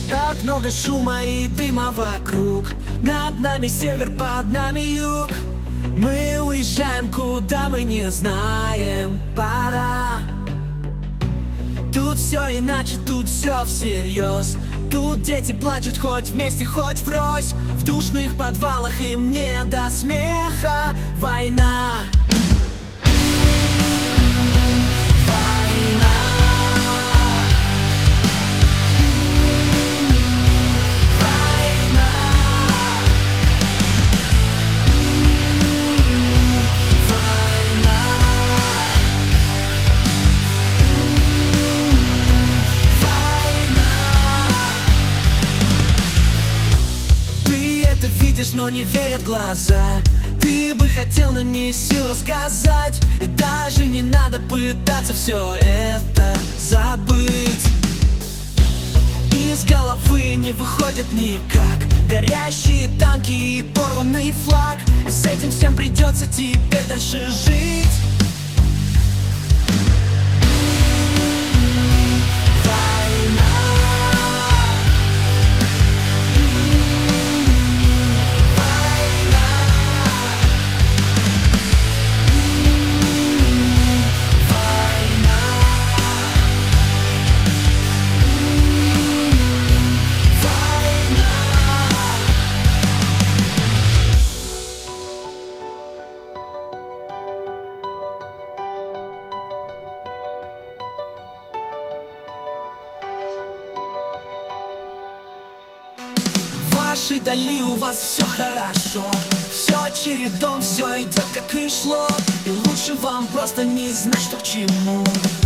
Так много шума и дыма вокруг. Над нами север, под нами юг. Мы уезжаем, куда мы не знаем. Пора. Тут все иначе, тут все всерьез. Тут дети плачут хоть вместе, хоть врозь. В душных подвалах им не до смеха. Война. Видишь, но не верят глаза. Ты бы хотел, но не сил рассказать. И даже не надо пытаться все это забыть. Из головы не выходит никак. Горящие танки и порванный флаг. С этим всем придется теперь дальше жить. В вашей дали у вас все хорошо. Все чередом, все идет как и шло. И лучше вам просто не знать, что к чему.